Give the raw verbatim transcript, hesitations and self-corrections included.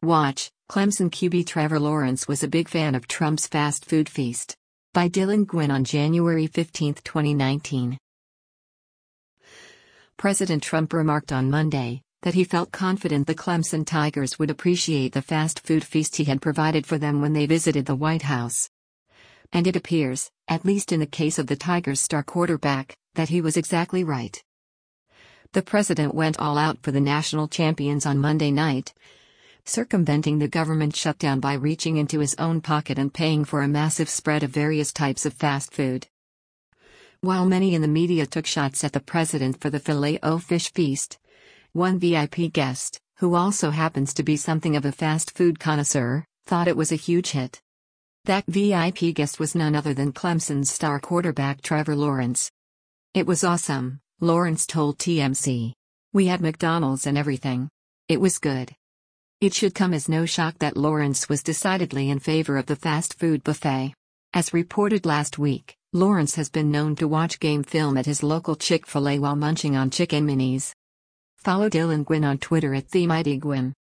Watch, Clemson Q B Trevor Lawrence was a big fan of Trump's fast food feast. By Dylan Gwynn on January fifteenth, twenty nineteen. President Trump remarked on Monday that he felt confident the Clemson Tigers would appreciate the fast food feast he had provided for them when they visited the White House. And it appears, at least in the case of the Tigers' star quarterback, that he was exactly right. The president went all out for the national champions on Monday night, circumventing the government shutdown by reaching into his own pocket and paying for a massive spread of various types of fast food. While many in the media took shots at the president for the Filet-O-Fish feast, one V I P guest, who also happens to be something of a fast food connoisseur, thought it was a huge hit. That V I P guest was none other than Clemson's star quarterback Trevor Lawrence. "It was awesome," Lawrence told T M Z. "We had McDonald's and everything. It was good." It should come as no shock that Lawrence was decidedly in favor of the fast food buffet. As reported last week, Lawrence has been known to watch game film at his local Chick-fil-A while munching on chicken minis. Follow Dylan Gwynn on Twitter at TheMightyGwynn.